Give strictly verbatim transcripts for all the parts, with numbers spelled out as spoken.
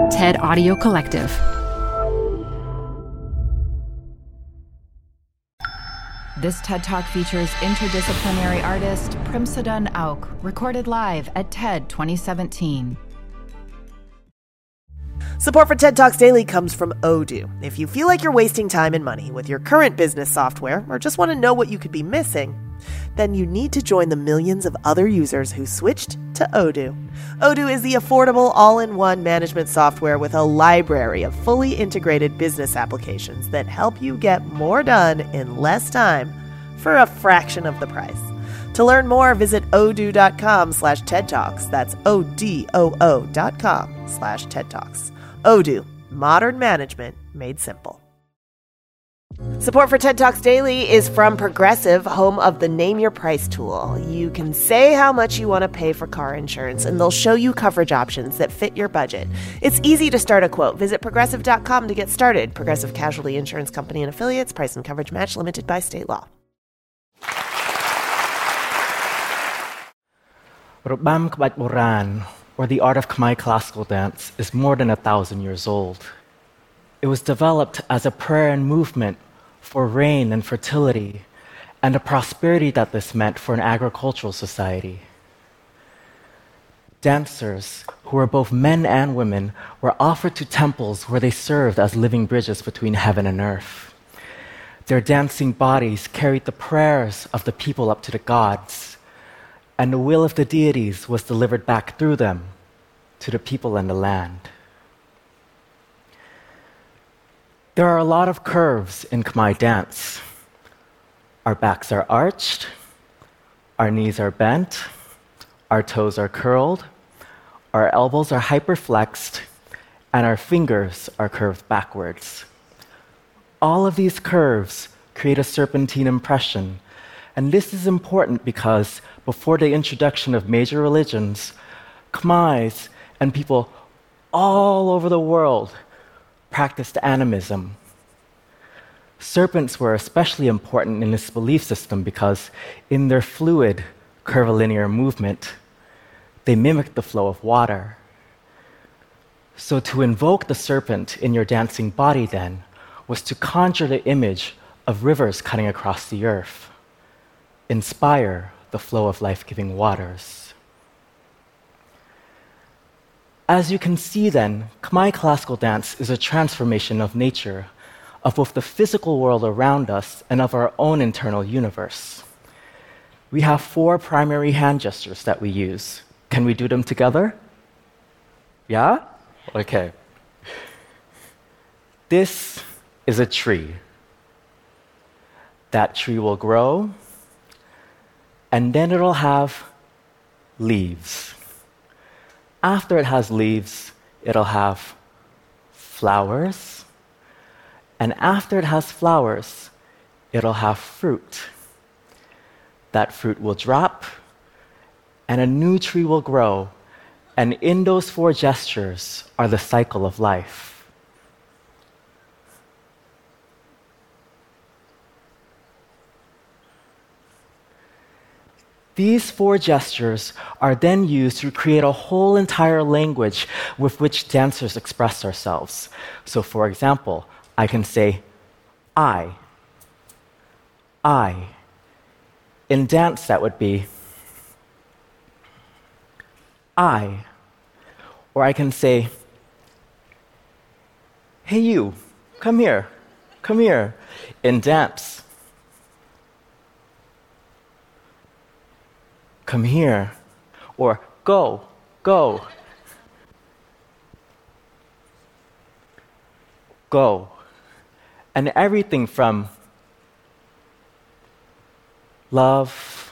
TED Audio Collective. This TED Talk features interdisciplinary artist Primsadun Auk, recorded live at TED twenty seventeen. Support for TED Talks Daily comes from Odoo. If you feel like you're wasting time and money with your current business software or just want to know what you could be missing, then you need to join the millions of other users who switched to Odoo. Odoo is the affordable all-in-one management software with a library of fully integrated business applications that help you get more done in less time for a fraction of the price. To learn more, visit odoo.com slash TED Talks. That's O-D-O-O dot com slash TED Talks. Odoo, modern management made simple. Support for TED Talks Daily is from Progressive, home of the Name Your Price tool. You can say how much you want to pay for car insurance, and they'll show you coverage options that fit your budget. It's easy to start a quote. Visit progressive dot com to get started. Progressive Casualty Insurance Company and Affiliates. Price and coverage match limited by state law. Robam Kbat Boran, or the art of Khmer classical dance, is more than a thousand years old. It was developed as a prayer and movement for rain and fertility, and the prosperity that this meant for an agricultural society. Dancers, who were both men and women, were offered to temples where they served as living bridges between heaven and earth. Their dancing bodies carried the prayers of the people up to the gods, and the will of the deities was delivered back through them to the people and the land. There are a lot of curves in Khmer dance. Our backs are arched, our knees are bent, our toes are curled, our elbows are hyperflexed, and our fingers are curved backwards. All of these curves create a serpentine impression, and this is important because before the introduction of major religions, Khmers and people all over the world practiced animism. Serpents were especially important in this belief system because in their fluid, curvilinear movement, they mimicked the flow of water. So to invoke the serpent in your dancing body then was to conjure the image of rivers cutting across the earth, inspire the flow of life-giving waters. As you can see then, Khmer classical dance is a transformation of nature, of both the physical world around us and of our own internal universe. We have four primary hand gestures that we use. Can we do them together? Yeah? Okay. This is a tree. That tree will grow, and then it'll have leaves. After it has leaves, it'll have flowers. And after it has flowers, it'll have fruit. That fruit will drop, and a new tree will grow. And in those four gestures are the cycle of life. These four gestures are then used to create a whole entire language with which dancers express ourselves. So for example, I can say, I. I. In dance, that would be, I. Or I can say, hey you, come here, come here. In dance, come here, or go, go, go. And everything from love,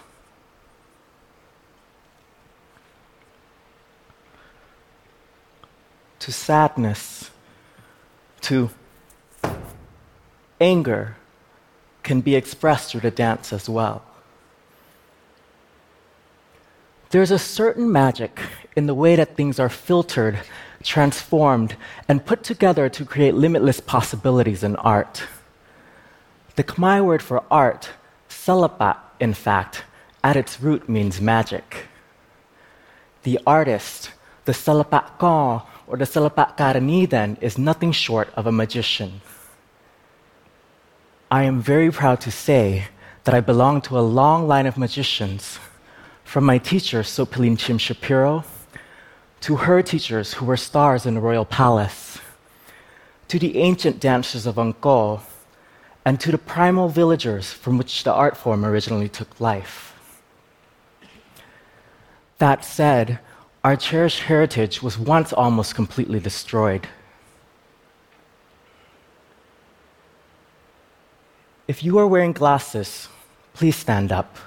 to sadness, to anger can be expressed through the dance as well. There's a certain magic in the way that things are filtered, transformed, and put together to create limitless possibilities in art. The Khmer word for art, Salapat, in fact, at its root means magic. The artist, the Salapat Kong, or the Silapakarani then, is nothing short of a magician. I am very proud to say that I belong to a long line of magicians, from my teacher, Sopilin Chim Shapiro, to her teachers who were stars in the royal palace, to the ancient dancers of Angkor, and to the primal villagers from which the art form originally took life. That said, our cherished heritage was once almost completely destroyed. If you are wearing glasses, please stand up.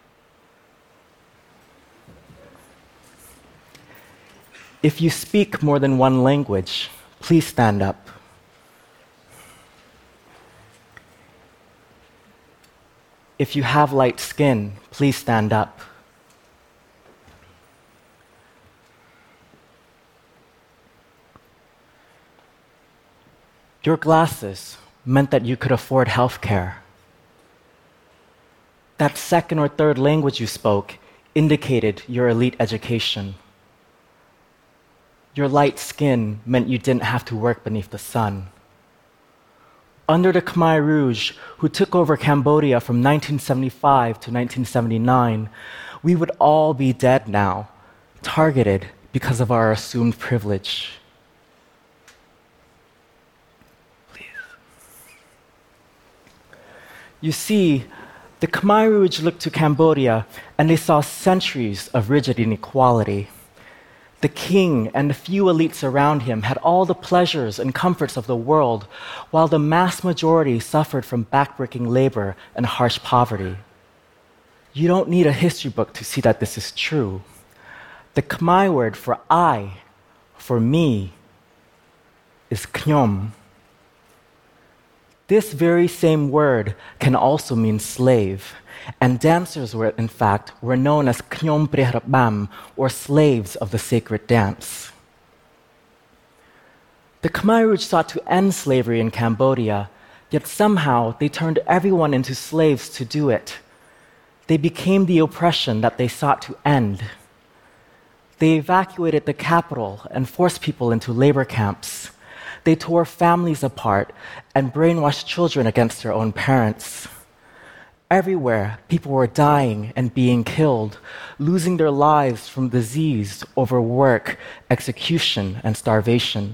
If you speak more than one language, please stand up. If you have light skin, please stand up. Your glasses meant that you could afford health care. That second or third language you spoke indicated your elite education. Your light skin meant you didn't have to work beneath the sun. Under the Khmer Rouge, who took over Cambodia from nineteen seventy-five to nineteen seventy-nine, we would all be dead now, targeted because of our assumed privilege. Please. You see, the Khmer Rouge looked to Cambodia and they saw centuries of rigid inequality. The king and the few elites around him had all the pleasures and comforts of the world, while the mass majority suffered from backbreaking labor and harsh poverty. You don't need a history book to see that this is true. The Khmer word for I, for me, is knyom. This very same word can also mean slave. And dancers were, in fact, were known as knyom prehrabam, or slaves of the sacred dance. The Khmer Rouge sought to end slavery in Cambodia, yet somehow they turned everyone into slaves to do it. They became the oppression that they sought to end. They evacuated the capital and forced people into labor camps. They tore families apart and brainwashed children against their own parents. Everywhere, people were dying and being killed, losing their lives from disease, overwork, execution, and starvation.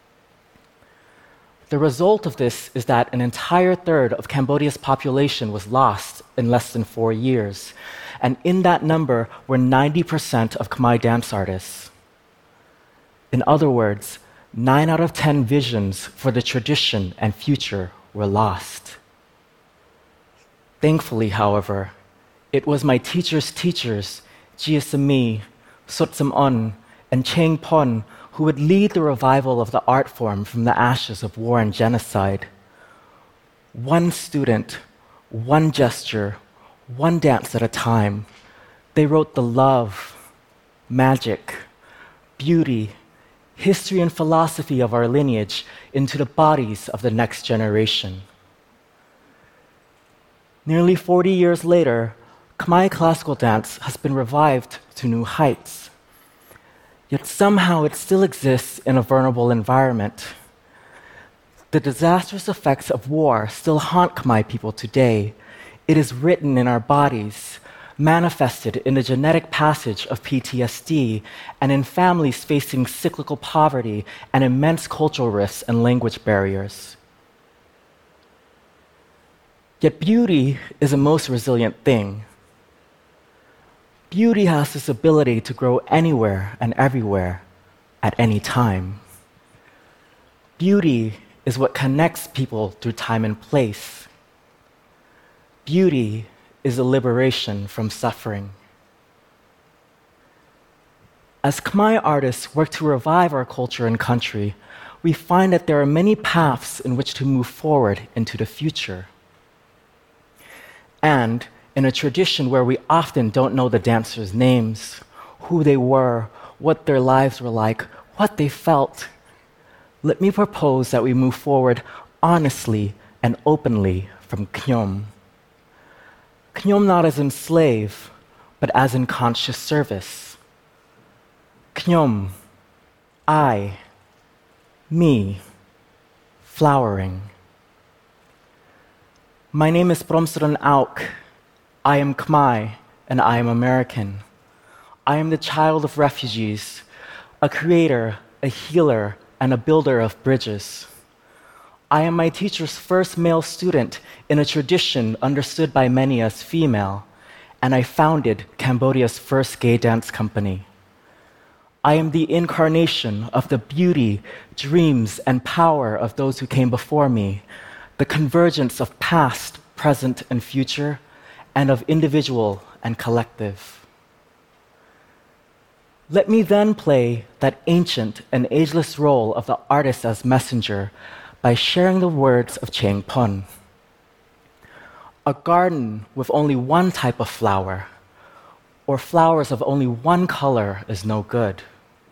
The result of this is that an entire third of Cambodia's population was lost in less than four years, and in that number were ninety percent of Khmer dance artists. In other words, nine out of ten visions for the tradition and future were lost. Thankfully, however, it was my teacher's teachers, Jia Sami, Sotsam On, and Cheng Pon, who would lead the revival of the art form from the ashes of war and genocide. One student, one gesture, one dance at a time, they wrote the love, magic, beauty, history, and philosophy of our lineage into the bodies of the next generation. Nearly forty years later, Khmer classical dance has been revived to new heights. Yet somehow it still exists in a vulnerable environment. The disastrous effects of war still haunt Khmer people today. It is written in our bodies, manifested in the genetic passage of P T S D, and in families facing cyclical poverty and immense cultural rifts and language barriers. Yet beauty is a most resilient thing. Beauty has this ability to grow anywhere and everywhere at any time. Beauty is what connects people through time and place. Beauty is a liberation from suffering. As Khmer artists work to revive our culture and country, we find that there are many paths in which to move forward into the future. And in a tradition where we often don't know the dancers' names, who they were, what their lives were like, what they felt, let me propose that we move forward honestly and openly from knyom. Knyom not as in slave, but as in conscious service. Knyom, I, Me, flowering. My name is Promsron Auk. I am Khmer, and I am American. I am the child of refugees, a creator, a healer, and a builder of bridges. I am my teacher's first male student in a tradition understood by many as female, and I founded Cambodia's first gay dance company. I am the incarnation of the beauty, dreams, and power of those who came before me, the convergence of past, present, and future, and of individual and collective. Let me then play that ancient and ageless role of the artist as messenger by sharing the words of Cheng Pon. A garden with only one type of flower, or flowers of only one color, is no good.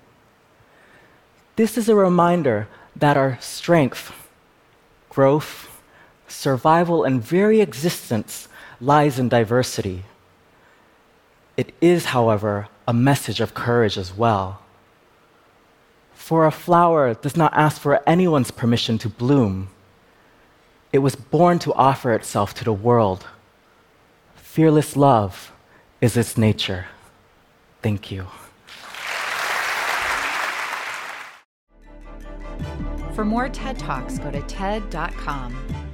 This is a reminder that our strength, growth, survival, and very existence lies in diversity. It is, however, a message of courage as well. For a flower does not ask for anyone's permission to bloom. It was born to offer itself to the world. Fearless love is its nature. Thank you. For more TED Talks, go to T E D dot com.